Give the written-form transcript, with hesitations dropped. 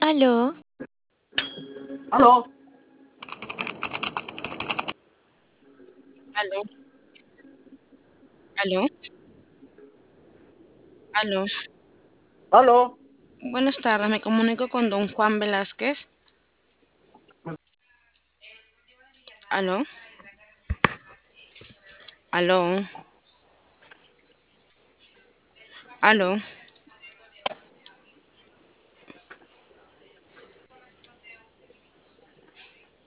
Aló, Aló, aló, aló, aló. aló. Buenas tardes, me comunico con don Juan Velázquez. Aló, aló, aló.